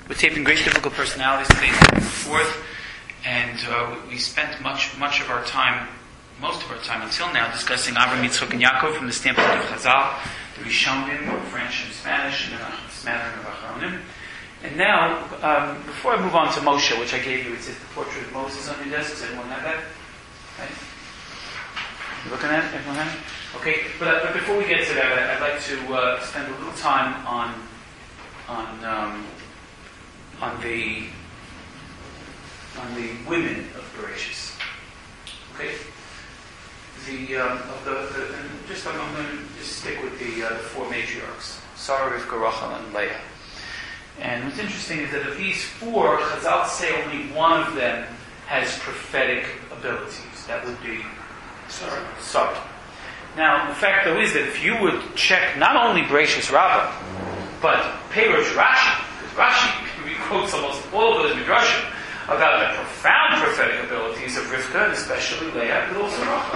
We're taping Great Biblical Personalities today, the 4th, and we spent most of our time until now, discussing Avraham, Yitzchak, and Yaakov from the standpoint of Chazal, the Rishonim, French and Spanish, and then a smattering of Achronim. And now, before I move on to Moshe, which I gave you, it says the portrait of Moses on your desk. Does everyone have that? Right? You looking at it? Everyone have it? Okay, but before we get to that, I'd like to spend a little time on the women of Bereshis. Okay, I'm going to just stick with the 4 matriarchs: Sarah, Rivka, Rachel, and Leah. And what's interesting is that of these 4, Chazal say only one of them has prophetic abilities. That would be Sarah. Now, the fact though is that if you would check not only Bereshis Rabbah, but Perush Rashi, because Rashi quotes almost all of the Midrashim about the profound prophetic abilities of Rivka, and especially Leah, but also Rachel.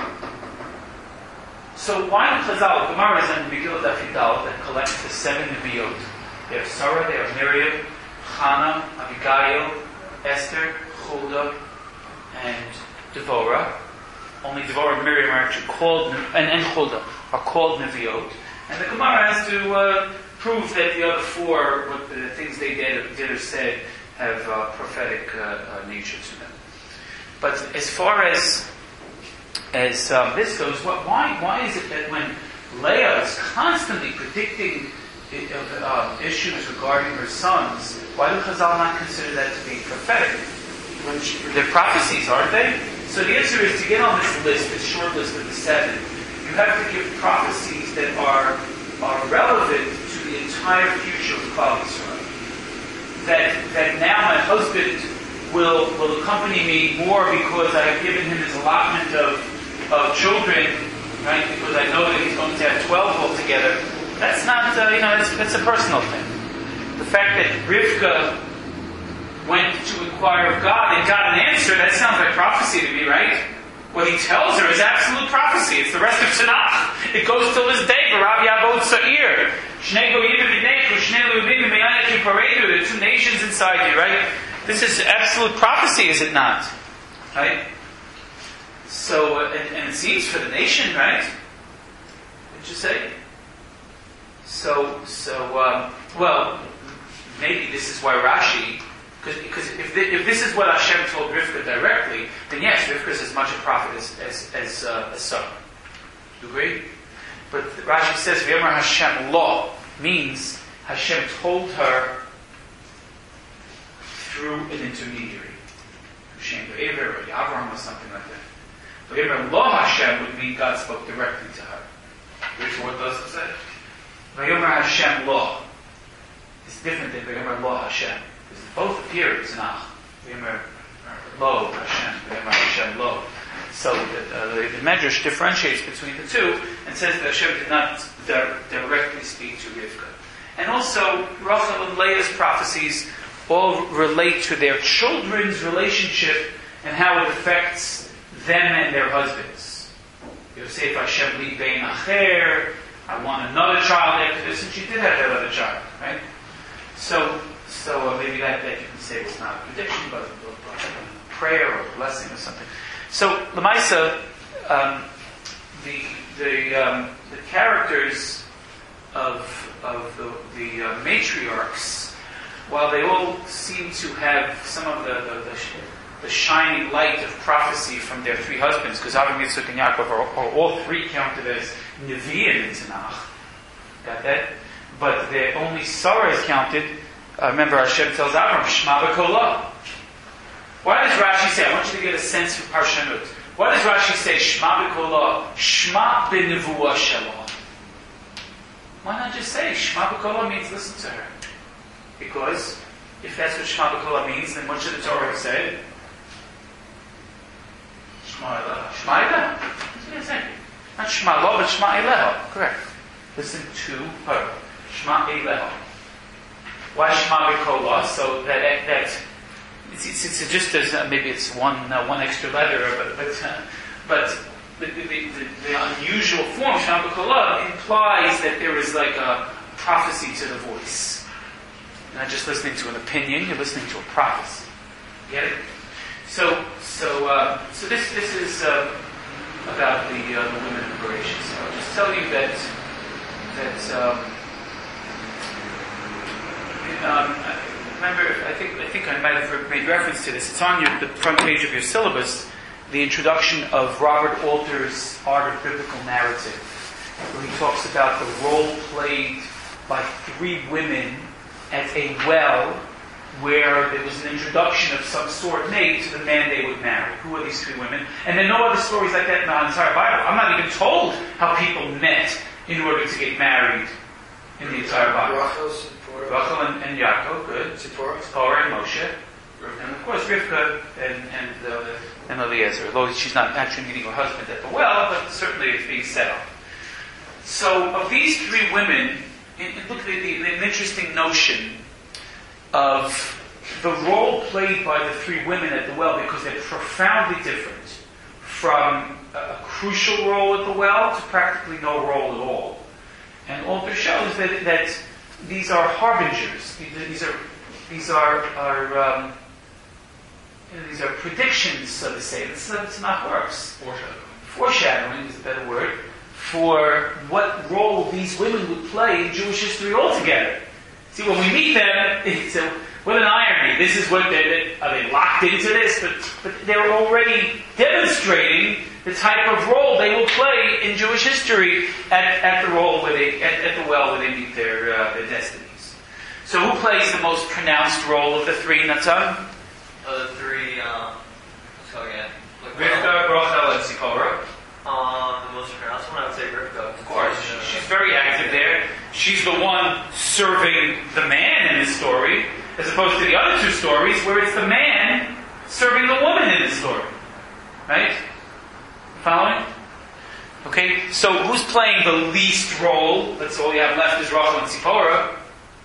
So why in Chazal, Gemara is in Megillah Daf Yudal that collects the 7 Neviot. They have Sarah, they have Miriam, Chana, Abigail, Esther, Huldah, and Devorah. Only Devorah and Miriam are actually called, and Huldah are called Neviot. And the Gemara has to prove that the other 4, what the things they did or said, have prophetic nature to them. But as far as this goes, why is it that when Leah is constantly predicting issues regarding her sons, why do Chazal not consider that to be prophetic? They're prophecies, aren't they? So the answer is, to get on this list, this short list of the 7, you have to give prophecies that are relevant to the entire future of Klal Yisrael. That now my husband will accompany me more because I have given him his allotment of children, right? Because I know that he's going to have 12 altogether. That's not, that's a personal thing. The fact that Rivka went to inquire of God and got an answer, that sounds like prophecy to me, right? What he tells her is absolute prophecy. It's the rest of Tanakh. It goes till this day. Barav Yavod Sa'ir. The 2 nations inside you, right? This is absolute prophecy, is it not? Right? So, and it seems for the nation, right? Did you say? Well, maybe this is why Rashi, because if this is what Hashem told Rivka directly, then yes, Rivka is as much a prophet as Sarah. Do you agree? But Rashi says, V'yamar Hashem lo, means Hashem told her through an intermediary. Shem Be'ever or Yavram or something like that. V'yamar lo Hashem would mean God spoke directly to her. Which word does it say? V'yamar Hashem lo. It's different than V'yamar lo Hashem. Because both appear in Tanakh. V'yamar lo Hashem, V'yamar Hashem lo. So the Medrash differentiates between the 2 and says that Hashem did not directly speak to Rivka. And also, Rachel and Leah's prophecies all relate to their children's relationship and how it affects them and their husbands. You say, if Hashem li bein acher, I want another child after this, and she did have that other child, right? So maybe that you can say was not a prediction, but a prayer or a blessing or something. So, Lamaisa, the characters of the matriarchs, while they all seem to have some of the shining light of prophecy from their 3 husbands, because Avraham, Yitzchak, and Yaakov are all 3 counted as Nevi'im in Tanakh. Got that? But only Sarah is counted. Remember, Hashem tells Avraham, Shema b'kolah. Why does Rashi say, I want you to get a sense for Parshanut. Why does Rashi say, Shema b'kolah, Shema b'nevuah shelah? Why not just say, Shema b'kolah means listen to her? Because if that's what Shema b'kolah means, then what should the Torah have said? Shema eleha. Shema eleha. That's what it said. Not Shema lo, but Shema eleha. Correct. Listen to her. Shema eleha. Why Shema b'kolah? So that it's just maybe it's one extra letter, but the unusual form Shema b'kolah implies that there is like a prophecy to the voice. You're not just listening to an opinion, you're listening to a prophecy. Get it? So this is about the women of liberation. So I'll just tell you that remember, I think I might have made reference to this. It's on the front page of your syllabus, the introduction of Robert Alter's Art of Biblical Narrative, where he talks about the role played by 3 women at a well where there was an introduction of some sort made to the man they would marry. Who are these 3 women? And there are no other stories like that in the entire Bible. I'm not even told how people met in order to get married in the entire Bible. Rachel and Yaakov, good. Zipporah and Moshe. And of course Rivka and Eliezer, although she's not actually meeting her husband at the well, but certainly it's being set up. So of these 3 women, look at the interesting notion of the role played by the 3 women at the well, because they're profoundly different from a crucial role at the well to practically no role at all. And Alter shows that these are harbingers. These are predictions, so to say. It's not works. Foreshadowing is a better word for what role these women would play in Jewish history altogether. See, when we meet them, what an irony. This is what are they locked into this? But they're already demonstrating the type of role they will play in Jewish history at the well where they meet their destinies. So, who plays the most pronounced role of the 3, Natan? The 3. Let's go again. Rivka, Rachel, and Zipporah. The most pronounced one, I would say Rivka. Of course, she's very active there. She's the one serving the man in this story, as opposed to the other 2 stories where it's the man serving the woman in this story. Right? Following? Okay, so who's playing the least role? That's all you have left is Rachel and Zipporah.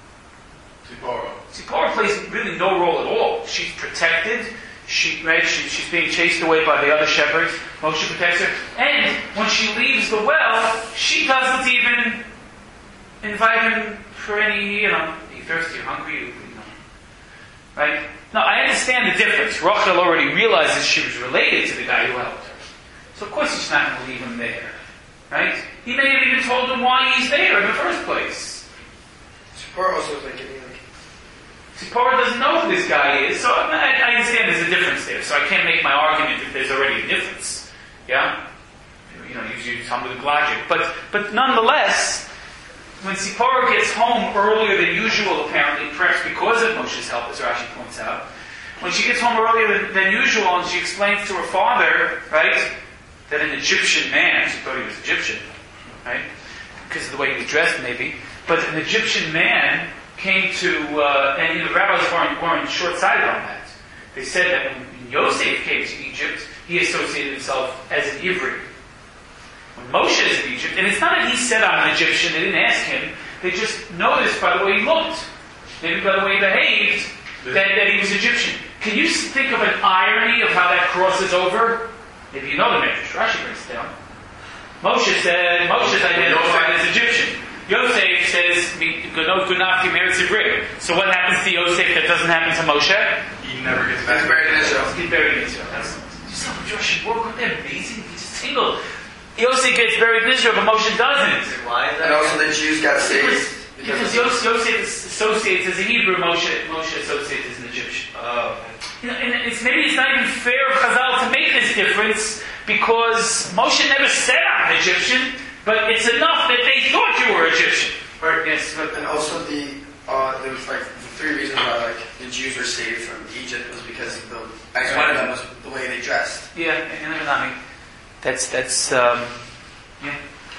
Zipporah plays really no role at all. She's protected. She's being chased away by the other shepherds. Moshe protects her. And when she leaves the well, she doesn't even invite him for any, are you thirsty or hungry? Right? Now, I understand the difference. Rachel already realizes she was related to the guy who helped her. So of course he's not going to leave him there. Right? He may have even told him why he's there in the first place. Zipporah also was like Zipporah doesn't know who this guy is, so I understand there's a difference there. So I can't make my argument if there's already a difference. Yeah? Use Talmudic logic. But nonetheless, when Zipporah gets home earlier than usual, apparently, perhaps because of Moshe's help, as Rashi points out, when she gets home earlier than usual and she explains to her father, right, that an Egyptian man, she thought he was Egyptian, right, because of the way he was dressed maybe, but an Egyptian man came to, and the rabbis weren't short-sighted on that. They said that when Yosef came to Egypt, he associated himself as an Ivri. When Moshe is in Egypt, and it's not that he said I'm an Egyptian, they didn't ask him, they just noticed by the way he looked, maybe by the way he behaved, that he was Egyptian. Can you think of an irony of how that crosses over? Maybe you know the Medrash, Rashi brings it down. Moshe is identified as Egyptian. Yosef says, so what happens to Yosef that doesn't happen to Moshe? he never gets back. He's buried in Israel. He's buried in Israel. That's just how Joshua work with them. Amazing. He just tingled. Yosef gets buried in Israel, but Moshe doesn't. Why is that? And also the Jews got saved. Because Yosef associates as a Hebrew, Moshe associates as an Egyptian. Oh. And maybe it's not even fair of Chazal to make this difference, because Moshe never said I'm an Egyptian, but it's enough that they thought you were Egyptian. Right. Yes. And also there was like the 3 reasons why the Jews were saved from Egypt was because one of them was the way they dressed. Yeah, and that's yeah.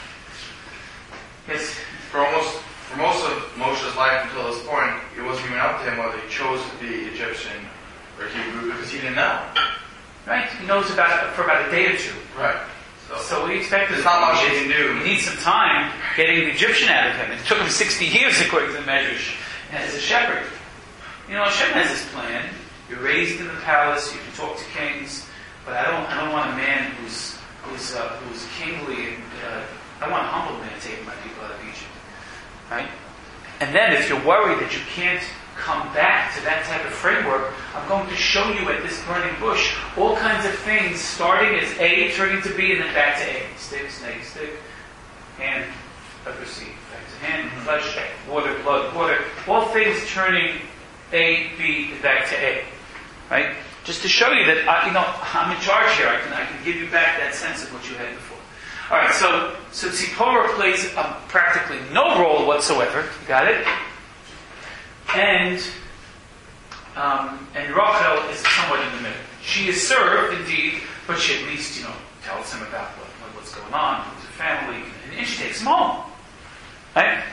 Yes. For most of Moshe's life until this point, it wasn't even up to him whether he chose to be Egyptian or Hebrew, because he didn't know. Right? He knows for about a day or 2. Right. So we expect there's not much he can do. He needs some time getting the Egyptian out of him. It took him 60 years according to the Medrash as a shepherd. Hashem has this plan. You're raised in the palace. You can talk to kings, but I don't want a man who's kingly. I want a humble man taking my people out of Egypt. Right? And then if you're worried that you can't come back to that type of framework, I'm going to show you at this burning bush all kinds of things starting as A, turning to B, and then back to A. Stick, snake, stick, hand, leprosy, back to hand, flesh, water, blood, water. All things turning A, B, and back to A. Right? Just to show you that I'm in charge here. I can give you back that sense of what you had before. All right. So Tzipora plays practically no role whatsoever. You got it. And Rachel is somewhat in the middle. She is served indeed, but she at least tells him about what's going on, who's her family, and she takes him home. Right?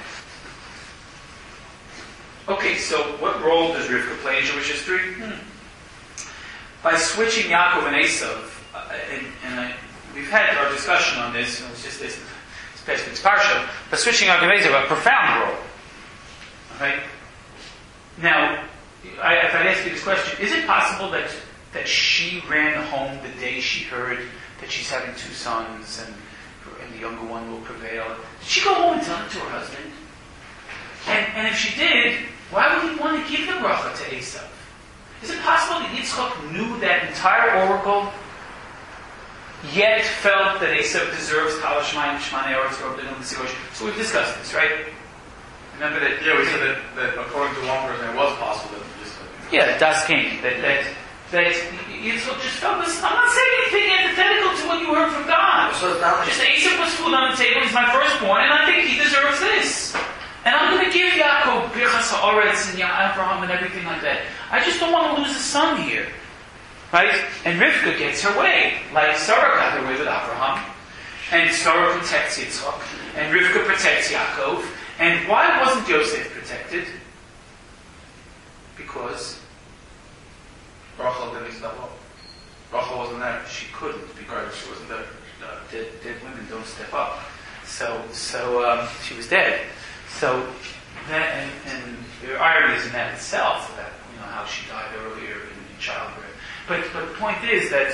Okay. So what role does Rivka play in Jewish history? By switching Yaakov and Esav, we've had our discussion on this, it's just this past week's parsha, by switching Yaakov and Esav, a profound role. Right? Now, if I'd ask you this question, is it possible that she ran home the day she heard that she's having 2 sons and the younger one will prevail? Did she go home and tell it to her husband? And if she did, why would he want to give the bracha to Esav? Is it possible that Yitzchak knew that entire oracle, yet felt that Esav deserves Kal Shemaim Shmanei Oretz or B'nai L'Sigosh? So we've discussed this, right? Remember that? Yeah, we said that according to one person, it was possible that Yitzchak. Yeah, Das Cain. That Yitzchak just felt this. I'm not saying anything antithetical to what you heard from God. So it's not like Just Esav puts food on the table. He's my firstborn, and I think he deserves this. And I'm going to give Yaakov Birchas HaOretz and Abraham and everything like that. I just don't want to lose a son here. Right? And Rivka gets her way. Like Sarah got her way with Abraham. And Sarah protects Yitzchak. And Rivka protects Yaakov. And why wasn't Yosef protected? Because Rachel didn't step up. Rachel wasn't there. she couldn't. Because she wasn't there. Dead women don't step up. So she was dead. So that and there are ironies in that itself, that how she died earlier in childbirth. But the point is that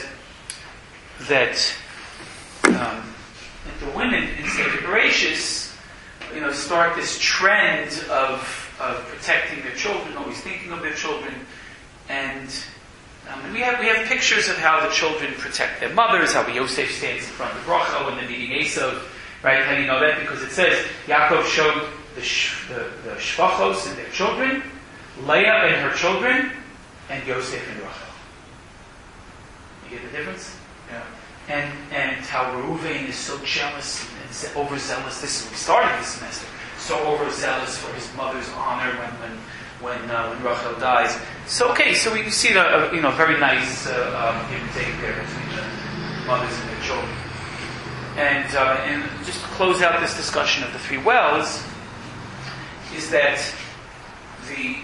the women in Seder Bereshis, start this trend of protecting their children, always thinking of their children, and we have pictures of how the children protect their mothers, how Yosef stands in front of Rachel when they're meeting Esav, right? How do you know that? Because it says Yaakov showed the shvachos and their children, Leah and her children, and Yosef and Rachel. You get the difference? Yeah. And how Reuven is so jealous and overzealous. This is we started this semester. So overzealous for his mother's honor when Rachel dies. So we see the very nice give and take there between the mothers and their children. And just to close out this discussion of the 3 wells, is that the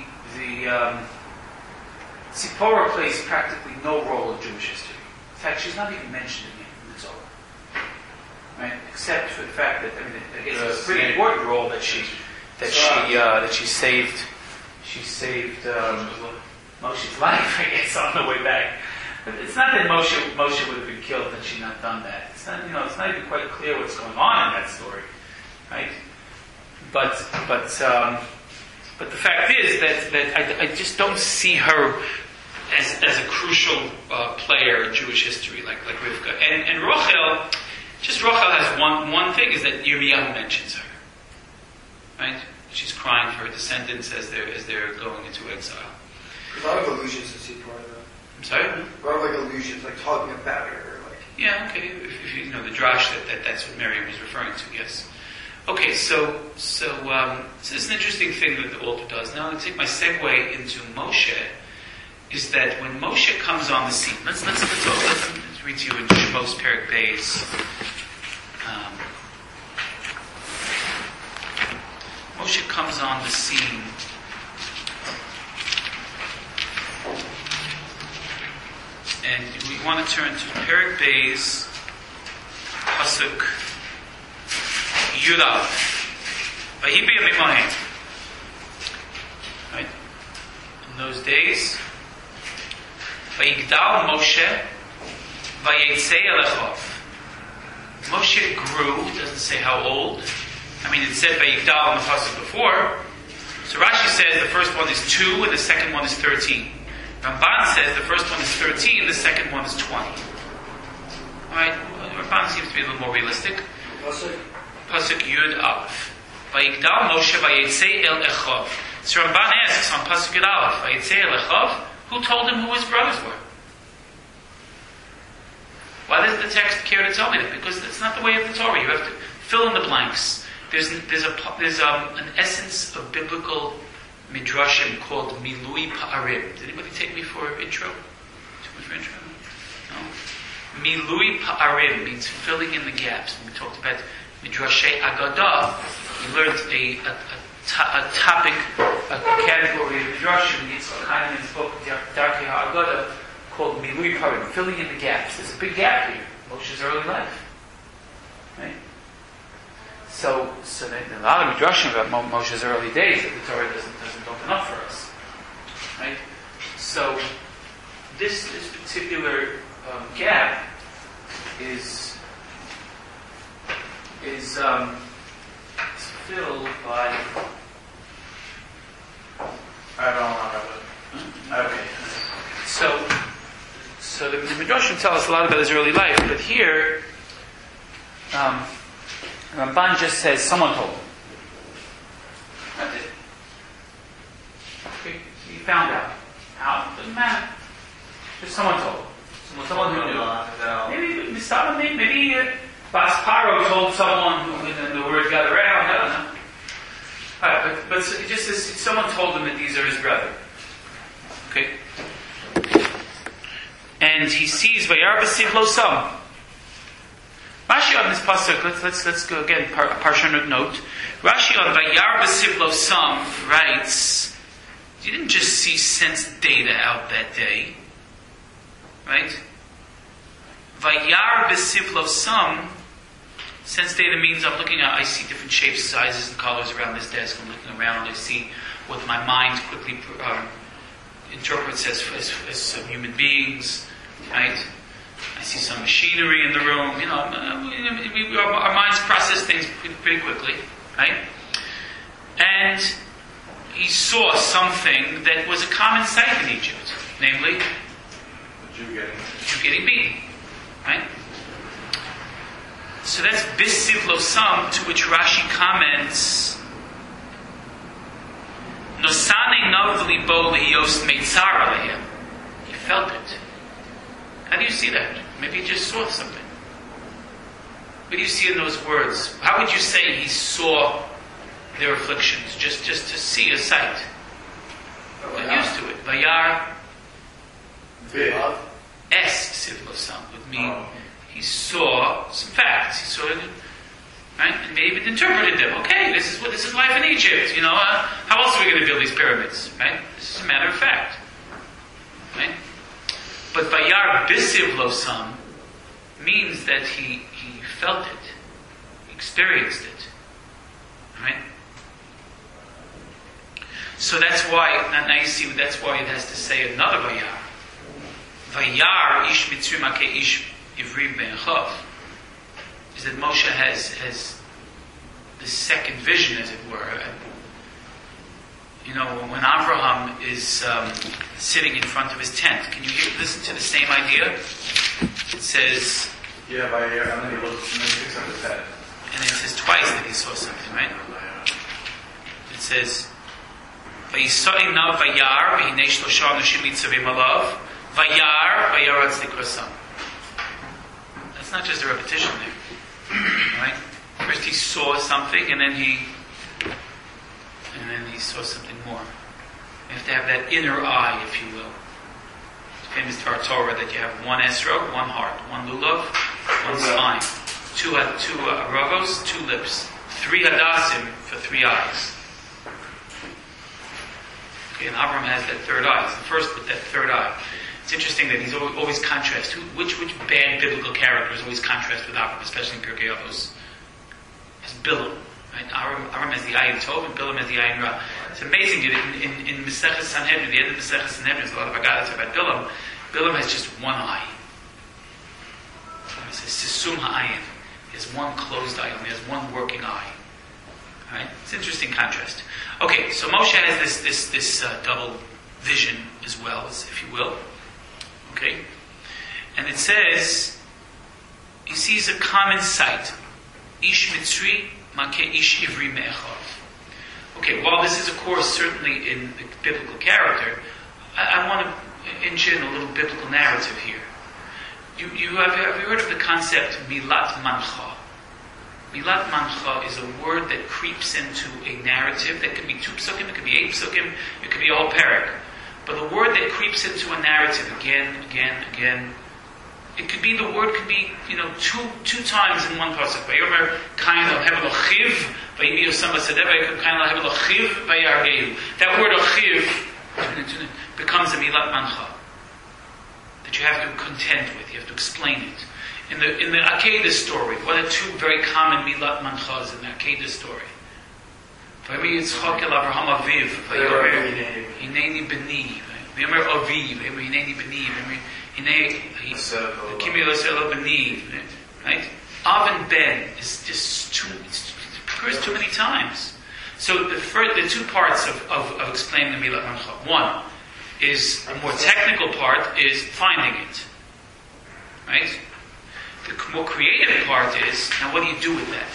Tzipora plays practically no role in Jewish history. In fact, she's not even mentioned in the Zohar, right? Except for the fact that it's a pretty important role that she saved Moshe's life, I guess, on the way back. But it's not that Moshe would have been killed had she not done that. It's not it's not even quite clear what's going on in that story, right? But the fact is that I just don't see her as a crucial player in Jewish history like Rivka. And Rachel has one thing, is that Yirmiyahu mentions her, right? She's crying for her descendants as they're going into exile. A lot of allusions to Tzipora, though. I'm sorry? A lot of allusions, talking about her, Yeah, okay. If you know the drash that's what Miriam was referring to, yes. Okay, so this is an interesting thing that the altar does. Now, I'm going to take my segue into Moshe. Is that when Moshe comes on the scene? Let's read to you in Shemos Perek Beis. Moshe comes on the scene. And we want to turn to Perek Beis, Pasuk Yudal. Vahi b'yamim hahem. Right? In those days, Vayigdal Moshe, Vayetzei Elechov. Moshe grew, it doesn't say how old. It said Vayigdal in the pasuk before, So Rashi says the first one is 2 and the second one is 13. Ramban says the first one is 13, the second one is 20. Alright, Ramban seems to be a little more realistic. Pasuk Yud Aleph. Vayigdal Moshe Vayetzei El Echov. So Ramban asks on Pasuk Yud Aleph, Vayetzei El Echov, who told him who his brothers were? Why does the text care to tell me that? Because it's not the way of the Torah. You have to fill in the blanks. There's an essence of biblical midrashim called Milui Pa'arim. Did anybody take me for intro? Took me for intro? No. Milui Pa'arim means filling in the gaps. When we talked about Midrashay Agadah, we learned a topic, a category of midrashim in Yitzchak Heinemann's book, Darkei HaAgadah, called Milui Pa'arim, filling in the gaps. There's a big gap here. Moshe's early life. Right? So there are a lot of midrashim about Moshe's early days that the Torah doesn't open up for us, right? So this particular gap is filled by. I don't have it. Okay. So the midrashim tell us a lot about his early life, but here. Ramban just says, someone told him. That's it. Okay, he found out. How? Doesn't matter. Just someone told him. Someone who knew. Maybe Bas Paro told someone who, and the word got around. I don't know. Alright, but it just says, someone told him that these are his brother. Okay? And he sees Vayar B'Siv Lo Sam. Rashi on this pasuk, let's go again, parshanut note. Rashi on Vayar B'Siv Lo Sam writes, you didn't just see sense data out that day, right? Vayar B'Siv Lo Sam, sense data means I see different shapes, sizes, and colors around this desk. I'm looking around and I see what my mind quickly interprets as human beings, right? I see some machinery in the room. Our minds process things pretty quickly, right? And he saw something that was a common sight in Egypt, namely The Jew getting beaten, right? So that's B'Siv Lo Sam, to which Rashi comments, Nosane Navli Bo Le'yos Meitzar Alehem. He felt it. How do you see that? Maybe he just saw something. What do you see in those words? How would you say he saw their afflictions? Just to see a sight. Get used to it. Vayar Es Siv Lo Sam would mean he saw some facts. He saw it, right? And maybe it interpreted them. Okay, this is life in Egypt. How else are we going to build these pyramids? Right? This is a matter of fact. Right? But Vayar B'Siv Lo Sam means that he felt it, he experienced it, right? So that's why. Now you see. That's why it has to say another Vayar. Vayar Ish Mitzrayim Ke Ish Ivri Ben Chav. Is that Moshe has the second vision, as it were. When Avraham is sitting in front of his tent, can you listen to the same idea? It says, and then he looks and then he picks up his head. And it says twice that he saw something, right? It says, Vayisai na Vayar, V'hinei shlosha anushim nitzavim alav, Vayar, Vayaratz Nikrasam. That's not just a repetition there, right? First he saw something, and then he saw something more. You have to have that inner eye, if you will. It's famous to our Torah that you have one esrog, one heart, one lulav, one spine, two ravos, 2 lips, 3 hadassim for 3 eyes. Okay, and Abraham has that third eye. It's the first with that third eye. It's interesting that he's always contrast. Which bad biblical character is always contrast with Abraham, especially in Pirkei Avos? It's Bilam. Right? Aram has the Ayin Tov and Bilam has the Ayin Ra. It's amazing that in Maseches Sanhedrin, the end of Maseches Sanhedrin, there's a lot of Agadah about Bilam. Bilam has just one eye. It says Sisum Ha'ayin. He has one closed eye, he has one working eye. Right? It's an interesting contrast. Okay, so Moshe has this double vision as well, if you will. Okay, and it says he sees a common sight: Ish Mitzri Makeh Ish Ivri Me'echad. Okay, while this is, of course, certainly in the biblical character, I want to engine a little biblical narrative here. Have you heard of the concept Milat Mancha? Milat Mancha is a word that creeps into a narrative that could be 2 psukim, it could be 8 psukim, it could be a whole parak. But the word that creeps into a narrative again, it could be, the word could be, two times in one pasuk. Vayomer kain al hevel ochiv, vayimi yosam b'sadeh, kain al hevel ochiv, vayargeu. That word ochiv becomes a milat mancha that you have to contend with. You have to explain it. In the Akedah story, what are 2 very common milat manchas in the Akedah story? Vayimi Yitzchak el Avraham aviv, vayomer hineni b'ni, vayomer aviv, vayomer hineni b'ni, vayomer right? Av and Ben is just it occurs too many times. So the 2 parts of explaining the Milat Mancha. One is a more technical part is finding it. Right? The more creative part is, now what do you do with that?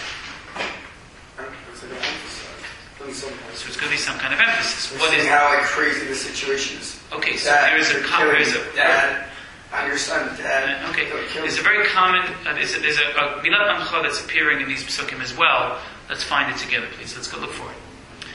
So it's going to be some kind of emphasis. What is how crazy the situation is? Okay, so there's a on your son, Dad. Okay, there's a very common, there's a Milat Mancha that's appearing in these psukim as well. Let's find it together, please. Let's go look for it.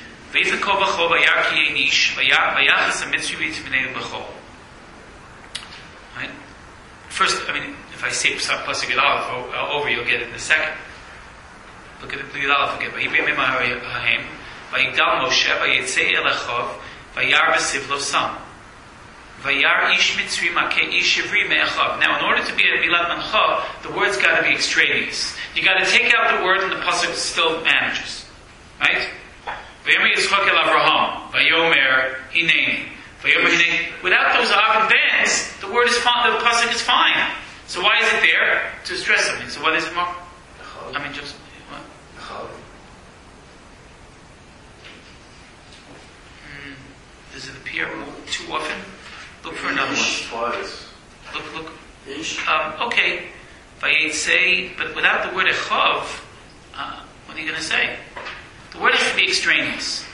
Right? First, if I say Pasuk Yud Aleph over, you'll get it in a second. Look at the Yud Aleph again. Vayigdal Moshe, vayetzei el Echov, vayar b'sivlo sam. Vayar ish mitzri makeh ish ivri me'echav. Now, in order to be a Milat Mancha, the word's got to be extraneous. You got to take out the word, and the pasuk still manages, right? Vayomer Yitzchak el Avraham, vayomer hineni, vayomer hineni. Without those av and bens, the word is fine. The pasuk is fine. So why is it there? To stress something. So what is it, Mark? Just what? Does it appear too often? Look for another one. Look. Okay. Vayetzei, but without the word echav, what are you going to say? The word has to be extraneous.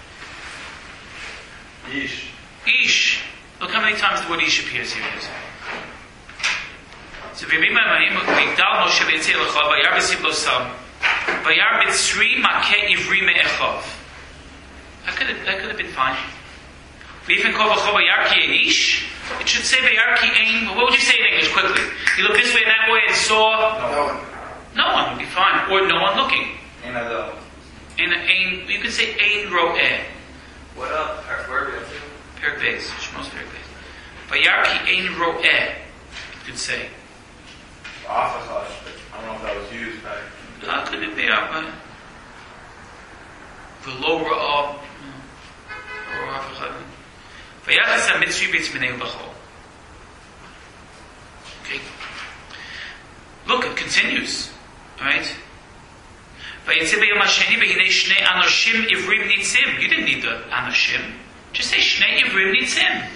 Ish. Look how many times the word ish appears here. So v'yigdal Moshe vayetzei echav vayar b'siv lo sam vayar b'tzri makeh ivri me'echav. That could have been fine. It should say Vayarki Ein. What would you say in English quickly? You look this way and that way and saw no one would be fine. Or no one looking. You could say Ein Ro'eh. What up? Where are we up to? Perik Beis. Shmos Perik Beis. Vayarki Ein Ro'eh. You could say. I don't know if that was used back. Could it be? The lower of. Okay. Look, it continues. Alright? You didn't need the Anoshim. Just say Shnei Ivrim Nitzim.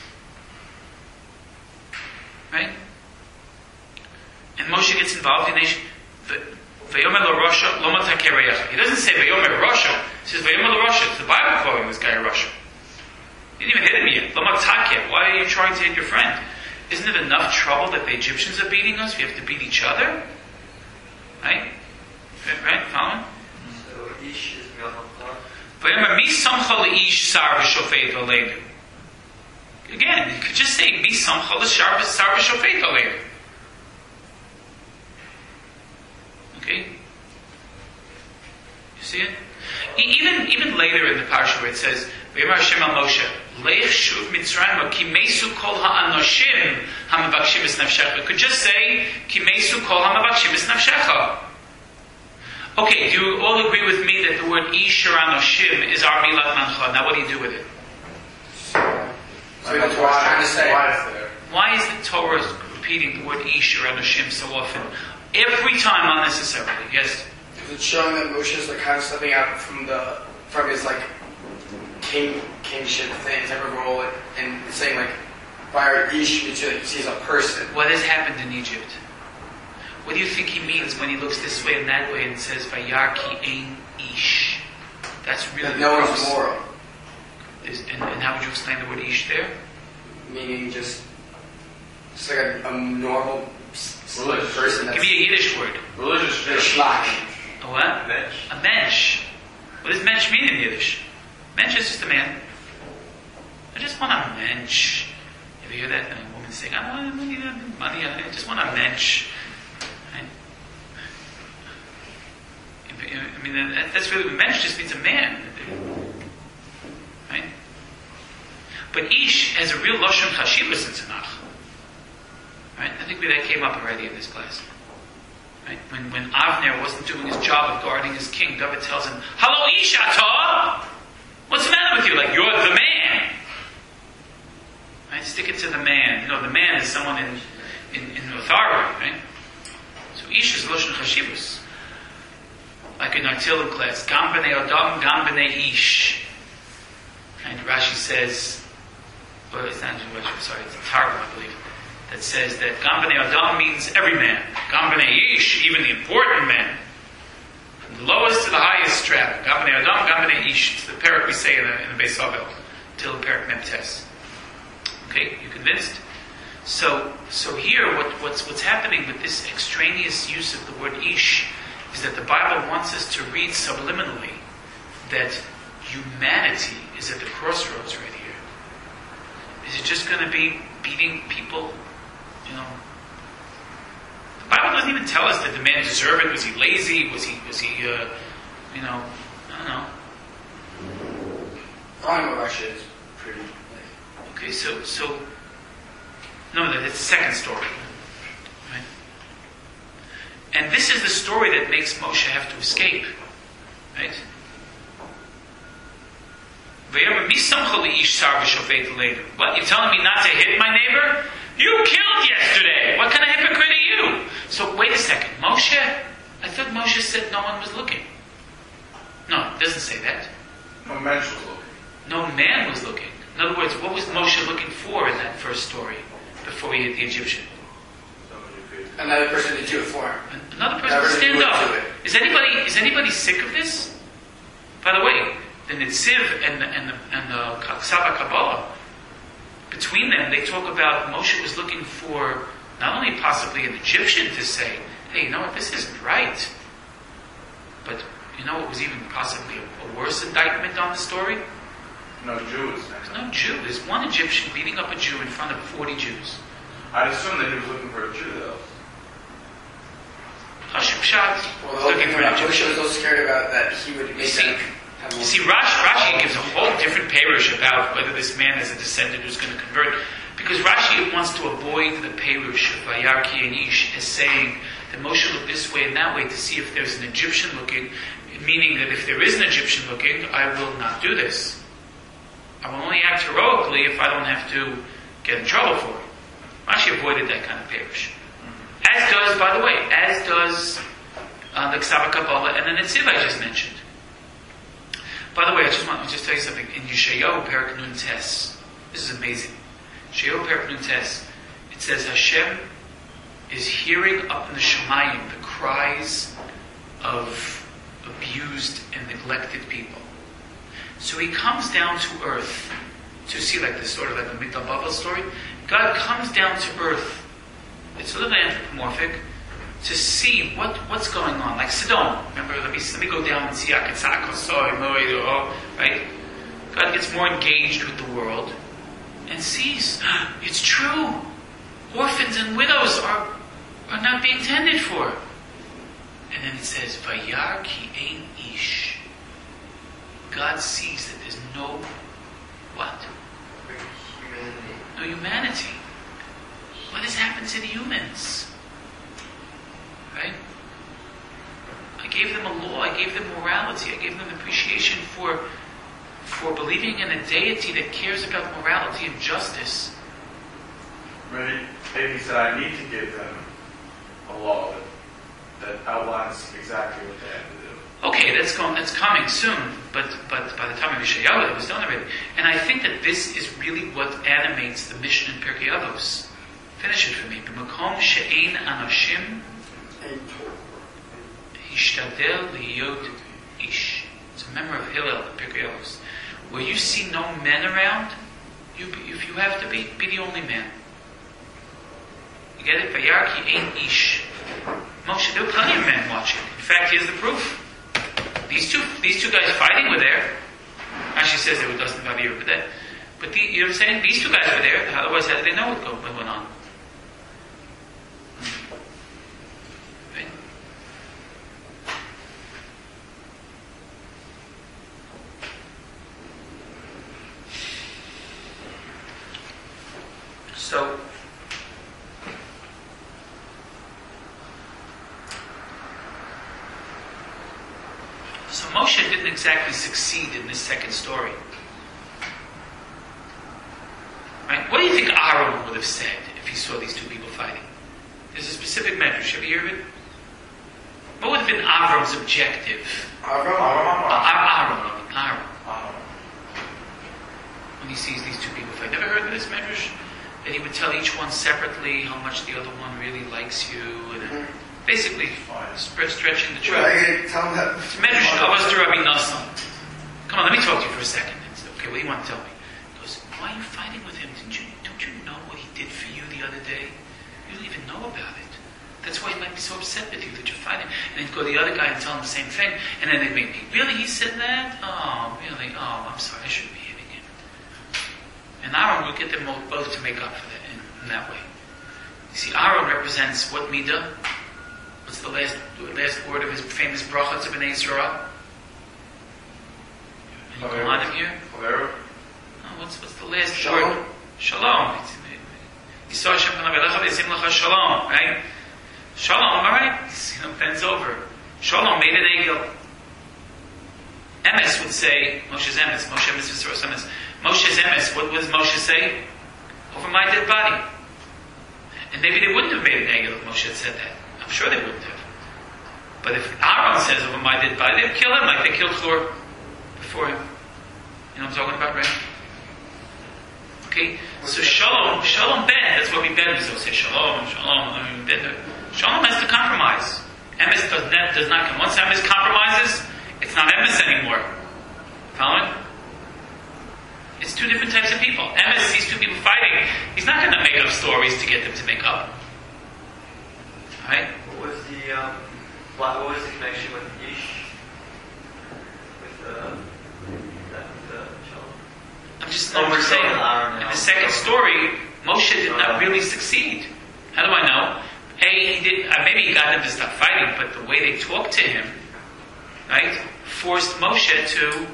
Right? And Moshe gets involved in Vayomer LaRosha Loma Takereyecha. He doesn't say Vayomer Rosha. He says Vayomer LaRosha. It's the Bible calling this guy a Rosha. You didn't even hit him yet. Loma Takeh. Why are you trying to hit your friend? Isn't it enough trouble that the Egyptians are beating us? We have to beat each other? Right? Right? Following? So, Ish is Vayomer Mi Samcha Le'ish Sar V'Shofet Aleinu. Again, you could just say Mi Samcha Le'Sar V'Shofet Aleinu. Okay? You see it? Even later in the parasha where it says, "V'yamar Hashem al Moshe, Leich shuv Mitzrayim ki mesu kol ha'anoshim hamavakshim es nafshecha." It could just say, "Ki mesu kol hamavakshim es nafshecha." Okay, do you all agree with me that the word Ish or Anoshim is our Milat Mancha? Now, what do you do with it? So that's what I'm trying to say. Why is the Torah repeating the word Ish or Anoshim so often? Every time unnecessarily, yes? Because it's showing that Moshe is like kind of stepping out from his like kingship thing, type of role, and it's saying like Vayar Ish, which he's a person. What has happened in Egypt? What do you think he means when he looks this way and that way and says Vayar ki ein ish? That's really That no one's gross. moral. And how would you explain the word ish there? Meaning just like a normal Religious person. Give me a Yiddish word. Religious a tradition. shlach. A what? Mensch. A mensch. What does mensch mean in Yiddish? Mensch is just a man. I just want a mensch. You ever hear that? And a woman saying, I want money, I just want a mensch. Right? I mean, that's really, mensch just means a man. Right? But ish has a real lashon chashivas in Tanakh. Right? I think that came up already in this class. Right? When Avner wasn't doing his job of guarding his king, David tells him, Hello ish atah! What's the matter with you? Like, you're the man! Right? Stick it to the man. You know, the man is someone in authority, right? So ish is lashon chashivas. Like in our Tilim class, Gam b'nei Adam, Gam b'nei ish. And Rashi says, well, it's not Rashi, sorry, it's Targum, I believe, that says that Gam b'nei Adam means every man. Gam b'nei ish, even the important man. From the lowest to the highest strata. Gam b'nei Adam, Gam b'nei ish. It's the parak we say in the Beis Havel, till the parak Memtes. Okay, you convinced? So here, what's happening with this extraneous use of the word ish is that the Bible wants us to read subliminally that humanity is at the crossroads right here. Is it just going to be beating people? You know, the Bible doesn't even tell us that the man deserved it. Was he lazy? Was he? You know, I don't know. Volume of Russia is pretty. Okay, so no, that's the second story. Right? And this is the story that makes Moshe have to escape. Right? What? You're telling me not to hit my neighbor? You killed yesterday! What kind of hypocrite are you? So wait a second. Moshe? I thought Moshe said no one was looking. No, it doesn't say that. No mensch was looking. No man was looking. In other words, what was Moshe looking for in that first story before he hit the Egyptian? Another person to do it for him. Another person to stand do up. it. Is anybody sick of this? By the way, the Netziv and the Ksava Kabbalah, between them, they talk about Moshe was looking for not only possibly an Egyptian to say, hey, you know what, this isn't right. But you know what was even possibly a worse indictment on the story? No Jews. There's no Jew. There's one Egyptian beating up a Jew in front of 40 Jews. I'd assume that he was looking for a Jew, though. Hashim Pshat, Well, the whole looking thing for an about Egyptian. Moshe was so scared about that he would make them have You see, Rashi gives a whole different perush about whether this man is a descendant who's going to convert. Because Rashi wants to avoid the perush of Vayar ki ein ish as saying that Moshe looked this way and that way to see if there's an Egyptian looking, meaning that if there is an Egyptian looking, I will not do this. I will only act heroically if I don't have to get in trouble for it. Rashi avoided that kind of perush. As does, by the way, the Ksava Kabbalah and the Netziv I just mentioned. By the way, I just want to just tell you something. In Yeshayahu Perek Nun Tes, this is amazing. Yeshayahu Perek Nun Tes, it says Hashem is hearing up in the Shemayim the cries of abused and neglected people. So he comes down to earth to see, like this sort of like the Mikdal Bavel story. God comes down to earth. It's a little anthropomorphic to see what's going on. Like Sodom. Remember, let me go down and see right? God gets more engaged with the world and sees it's true. Orphans and widows are not being tended for. And then it says, Vayar ki ein ish. God sees that there's no what? Humanity. No humanity. What has happened to the humans? Right? I gave them a law, I gave them morality, I gave them appreciation for believing in a deity that cares about morality and justice. Maybe he said, I need to give them a law that outlines exactly what they have to do. Okay, that's coming soon, but by the time of Yeshayahu, it was done already. And I think that this is really what animates the mission in Pirkei Avos. Finish it for me. B'makom she'ein anashim hishtadel liyot ish. It's a memory of Hillel in Pirkei Avos. Where you see no men around, if you have to be the only man. You get it? Vayarki ain't ish. Moshe, there were plenty of men watching. In fact, here's the proof. These two guys fighting were there. Actually says they were Dustin Vavir, but you know what I'm saying? These two guys were there. Otherwise, how did they know what went on? Right? So Moshe didn't exactly succeed in this second story. Right? What do you think Aaron would have said if he saw these two people fighting? There's a specific measure. Have you heard of it? What would have been Avram's objective? Aaron. When he sees these two people fight. Never heard of this measure? That he would tell each one separately how much the other one really likes you. And basically, stretching the truth. It's measure Shavas to Rabbi Nassim. Come on, let me talk to you for a second. Okay, what do you want to tell me? He goes, why are you fighting with him? Don't you know what he did for you the other day? You don't even know about it. That's why he might be so upset with you that you're fighting. And then you go to the other guy and tell him the same thing. And then they make me, really? He said that? Oh, really? Oh, I'm sorry. I shouldn't be hitting him. And Aaron would get them both to make up for that in that way. You see, Aaron represents what midah? What's the last word of his famous bracha to Bnei Yisrael? Any Kohanim here? Chavero. No, what's the last word? Shalom. Yisrael Hashem panav elecha v'yasim lecha shalom. Right? Shalom. All right. Bends over. Shalom made an egel. Emes would say, Moshe's Emes. Moshe Emes v'Yisrael's Emes. Moshe's Emes. What does Moshe say? Over my dead body. And maybe they wouldn't have made an egel if Moshe had said that. I'm sure they wouldn't have. But if Aaron says over my dead body, they'd kill him like they killed Chur before him. You know what I'm talking about, right? Okay? So Shalom Ben, that's what we bend. So say Shalom. Shalom has to compromise. Emes does not come. Once Emes compromises, it's not Emes anymore. Following? It's two different types of people. Emes sees two people fighting. He's not going to make up stories to get them to make up. Right? What was the connection with Ish? With Shalom? I'm just saying. In the second story, Moshe did not really succeed. How do I know? A, he did. Maybe he got them to stop fighting, but the way they talked to him, right, forced Moshe to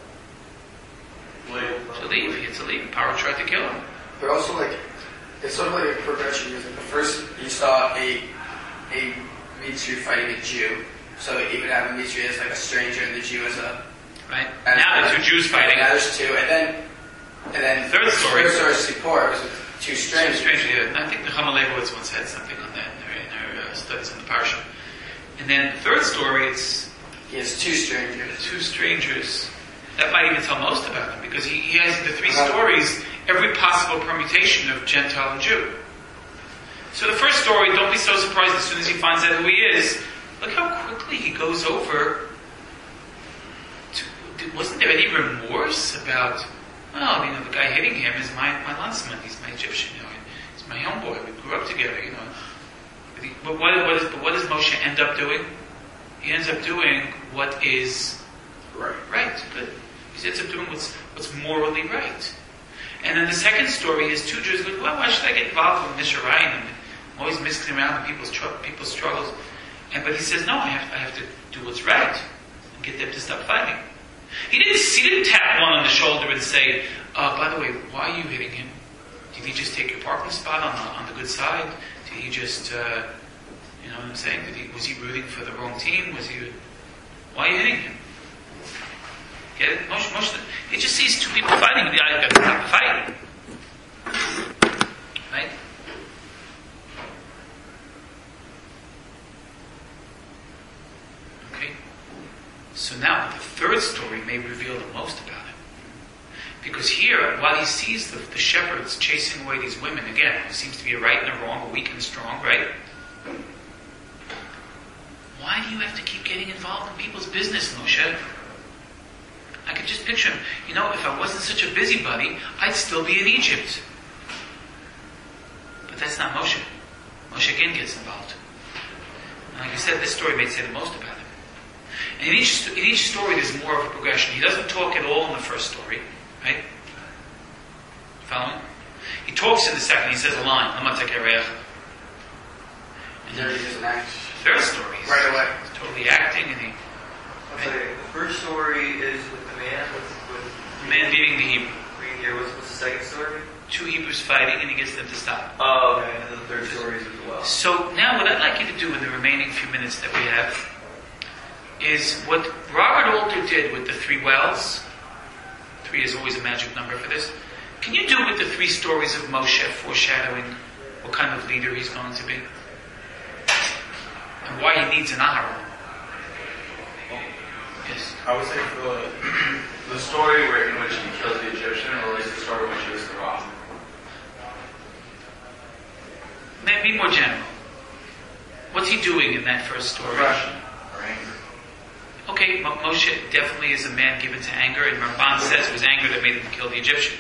leave. He had to leave. Paro tried to kill him. But also, it's sort of like a progression. Because first, you saw a Mitzri fighting a Jew, so you would have a Mitzri as like a stranger and the Jew as a right. Now there's two Jews fighting. Now there's two, and then third story. Sippor was with two strangers. Yeah. I think the Chama Leibowitz once had something on that in her studies on the parsha. And then the third story, he has two strangers. Two strangers. That might even tell most about him because he has the three stories, every possible permutation of Gentile and Jew. So the first story, don't be so surprised as soon as he finds out who he is. Look how quickly he goes over to, wasn't there any remorse about, well, the guy hitting him is my landsman, he's my Egyptian, he's my homeboy, we grew up together, But what does Moshe end up doing? He ends up doing what is right. Good. He ends up doing what's morally right. And then the second story is two Jews go, well, why should I get involved with Misharayim? I'm always mixing around with people's struggles. But he says, no, I have to do what's right and get them to stop fighting. He didn't tap one on the shoulder and say, by the way, why are you hitting him? Did he just take your parking spot on the good side? Did he just, you know what I'm saying? Was he rooting for the wrong team? Why are you hitting him? Get it? Moshe, he just sees two people fighting. The guy got to stop fighting. Right? third story may reveal the most about him. Because here, while he sees the shepherds chasing away these women, again, there seems to be a right and a wrong, a weak and a strong, right? Why do you have to keep getting involved in people's business, Moshe? I could just picture him. If I wasn't such a busybody, I'd still be in Egypt. But that's not Moshe. Moshe again gets involved. And like I said, this story may say the most about him. And in each story there's more of a progression. He doesn't talk at all in the first story, right? Following? He talks in the second, he says a line, and there he is an act. Third story, he's Right away. totally acting, and Okay, the first story is with the man, with the man beating the Hebrew. reading here. What's the second story? Two Hebrews fighting, and he gets them to stop. Oh, okay, and then the third story is as well. So now what I'd like you to do in the remaining few minutes that we have is what Robert Alter did with the 3 wells. 3 is always a magic number for this. Can you do with the 3 stories of Moshe foreshadowing what kind of leader he's going to be? And why he needs an Aharon? Yes. I would say for the story in which he kills the Egyptian relates to the story in which he was the rock. Maybe more general. What's he doing in that first story? Aggression or anger. Okay, Moshe definitely is a man given to anger, and Ramban says it was anger that made him kill the Egyptian.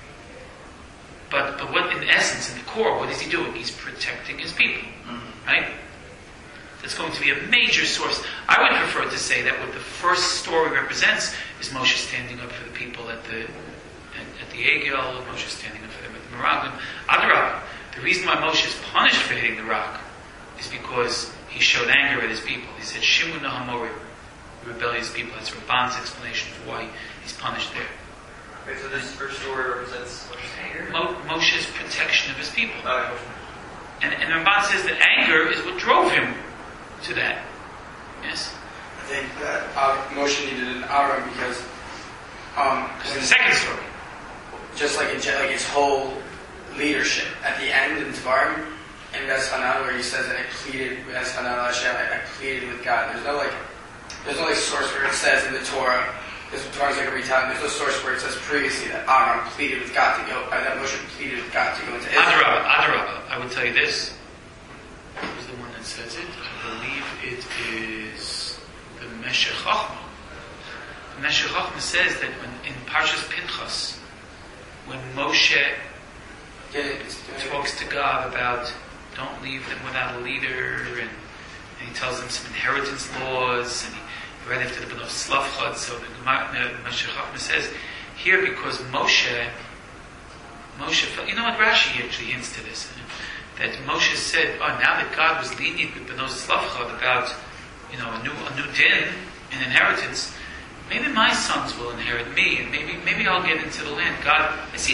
But what, in essence, in the core, what is he doing? He's protecting his people, right? That's going to be a major source. I would prefer to say that what the first story represents is Moshe standing up for the people at the Egel, Moshe standing up for them at the Meraglim. Adrab, the reason why Moshe is punished for hitting the rock is because he showed anger at his people. He said, Shimu Nahamorim, rebellious people. That's Ramban's explanation for why he's punished there. Okay, so this first story represents Moshe's anger? Moshe's protection of his people. Okay. And Ramban says that anger is what drove him to that. Yes? I think that Moshe needed an Aaron because The second story. just like his whole leadership at the end in Dvarim, and that's Hanan where he says that I pleaded as Hanan Hashem, I pleaded with God. There's no source where it says in the Torah. This Torah's like every time. There's no source where it says previously that Aaron pleaded with God to go. That Moshe pleaded with God to go into Israel. Adarabah. I would tell you this. Who's the one that says it? I believe it is the Meshech Chochmah. The Meshech Chochmah says that when in Parshas Pinchas, when Moshe talks to God about don't leave them without a leader, and he tells them some inheritance laws, and right after the B'nai Slavchad, so the Meshech Chochmah says here because Moshe felt, you know what, Rashi actually hints to this, that Moshe said, now that God was lenient with B'nai Slavchad about, a new din, an inheritance, maybe my sons will inherit me, and maybe I'll get into the land. God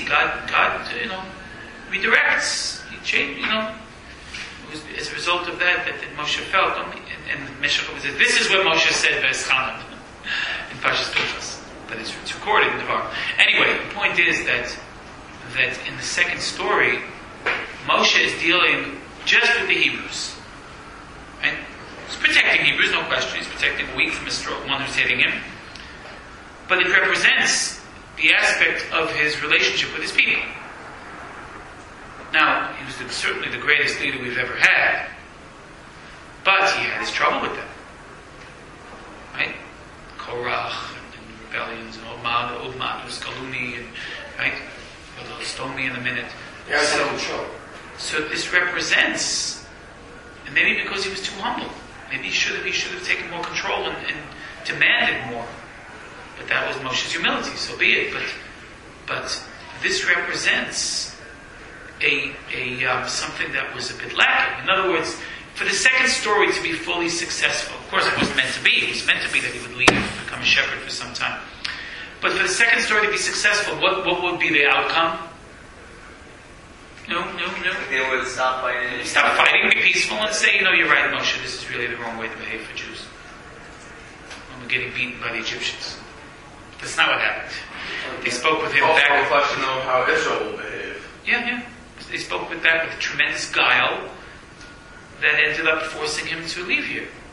redirects. He changed, it was as a result of that Moshe felt, and Meshach says, this is what Moshe said by Eschanan in Parshas Pinchas, but it's recorded in Devar. Anyway, the point is that in the second story, Moshe is dealing just with the Hebrews, right? He's protecting Hebrews, no question. He's protecting a weak from a strong, one who's hitting him. But it represents the aspect of his relationship with his people. Now, he was certainly the greatest leader we've ever had, but he had his trouble with them. Right? Korach, and rebellions, and Odmadus, Galuni, and, right? They'll stone me in a minute. So this represents, and maybe because he was too humble, maybe he should have taken more control and demanded more. But that was Moshe's humility, so be it. But this represents a something that was a bit lacking. In other words, for the second story to be fully successful, of course it wasn't meant to be. It was meant to be that he would leave and become a shepherd for some time. But for the second story to be successful, what would be the outcome? No. They would stop fighting. Stop fighting, be peaceful, and say, you're right, Moshe, this is really the wrong way to behave for Jews. And we're getting beaten by the Egyptians. That's not what happened. They spoke with him also back. Also a question of how Israel will behave. Yeah. They spoke with that with tremendous guile that ended up forcing him to leave here.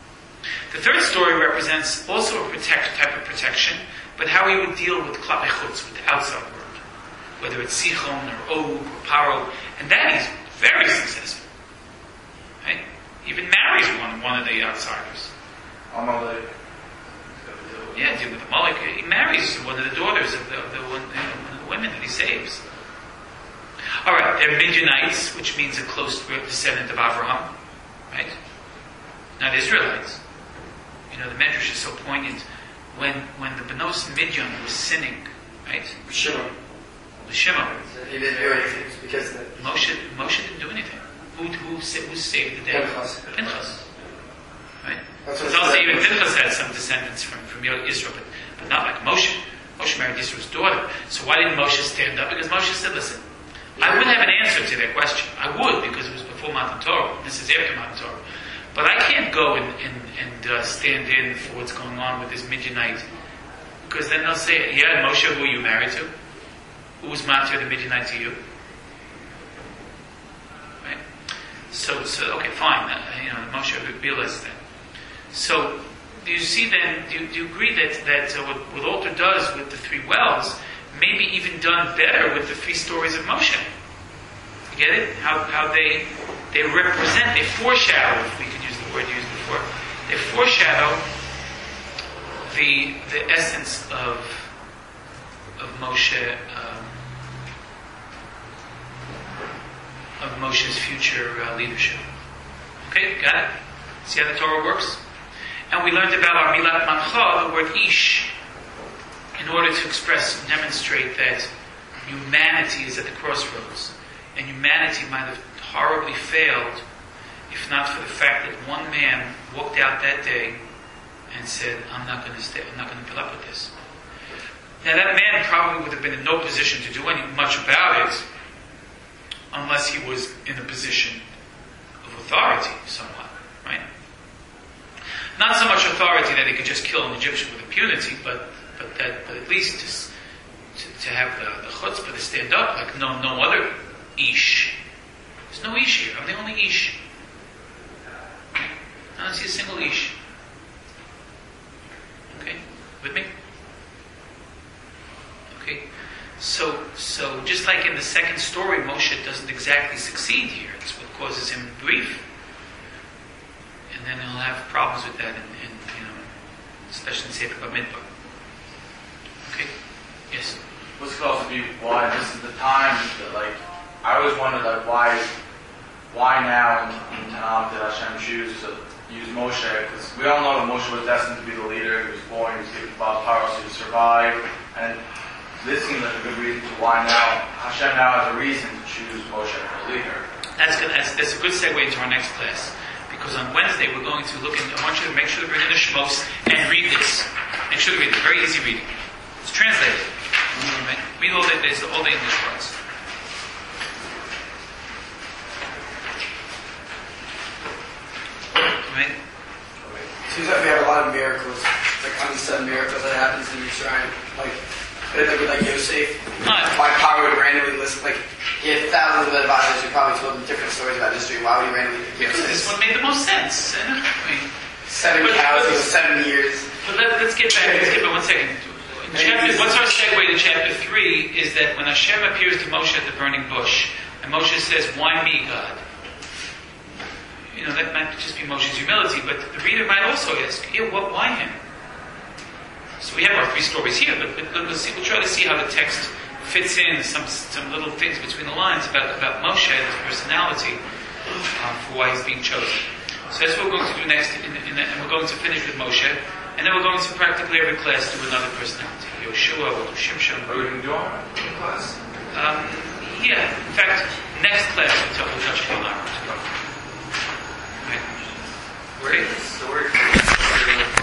The third story represents also a type of protection, but how he would deal with klape chutz, with the outside world, whether it's Sichon or Og or Paro, and that he's very successful. Right? He even marries one of the outsiders. Amalek. Yeah, deal with Amalek. He marries one of the daughters of one of the women that he saves. All right, they're Midianites, which means a close descendant of Abraham, right? Not Israelites. You know, the Medrash is so poignant. When the Benos Midian was sinning, right? Shimon. The Shimon. He didn't do anything because Moshe didn't do anything. Who saved the day? Pinchas. Right? Because also even Pinchas had some descendants from Israel, but not like Moshe. Moshe married Yisro's daughter. So why didn't Moshe stand up? Because Moshe said, listen, I would have an answer to that question. I would, because it was before Matan Torah. This is after Matan Torah. But I can't go and stand in for what's going on with this Midianite. Because then they'll say, yeah, Moshe, who are you married to? Who was Matir the Midianite to you? Right? So okay, fine. Moshe realizes that. So, do you see then, do you agree that what Alter does with the three wells may be even done better with the three stories of Moshe? You get it? How they represent, they foreshadow, if we can use the word used before, they foreshadow the essence of Moshe, of Moshe's future leadership. Okay, got it? See how the Torah works? And we learned about our Milat Mancha, the word Ish, in order to express and demonstrate that humanity is at the crossroads. And humanity might have horribly failed if not for the fact that one man walked out that day and said, I'm not going to stay, I'm not going to put up with this. Now that man probably would have been in no position to do much about it unless he was in a position of authority somewhat, right? Not so much authority that he could just kill an Egyptian with impunity, but at least to have the chutzpah to stand up like no other Ish. There's no Ish here. I'm the only Ish. I don't see a single Ish. Okay? With me? Okay? So just like in the second story, Moshe doesn't exactly succeed here. It's what causes him grief. And then he'll have problems with that in especially in Sefer Bamidbar. Okay? Yes? This could also be why this is the time that, I always wondered, why now in Tanakh did Hashem choose to use Moshe? Because we all know that Moshe was destined to be the leader. He was born, he was given God's power so he would survive. And this seems like a good reason to why now Hashem now has a reason to choose Moshe as a leader. That's a good segue into our next class. Because on Wednesday we're going to look I want you to make sure to bring in the Shmos and read this. Make sure to read it. Very easy reading. It's translated. Read all the English parts. Right? Seems like we have a lot of miracles, like unsaid miracles that happens in Mitzrayim, like Yosef. Why power would randomly list, he had thousands of advisors who probably told him different stories about history. Why would he randomly pick Yosef? This one made the most sense. 7 cows in 7 years. But let's get back 1 second. What's our segue to chapter 3 is that when Hashem appears to Moshe at the burning bush, and Moshe says, why me, God? That might just be Moshe's humility, but the reader might also ask, why him? So we have our 3 stories here, but we'll try to see how the text fits in some little things between the lines about Moshe and his personality for why he's being chosen. So that's what we're going to do next, and we're going to finish with Moshe, and then we're going to practically every class do another personality. Yoshua, we'll do Shimshon. Are we going to do all in class? Yeah. In fact, next class we'll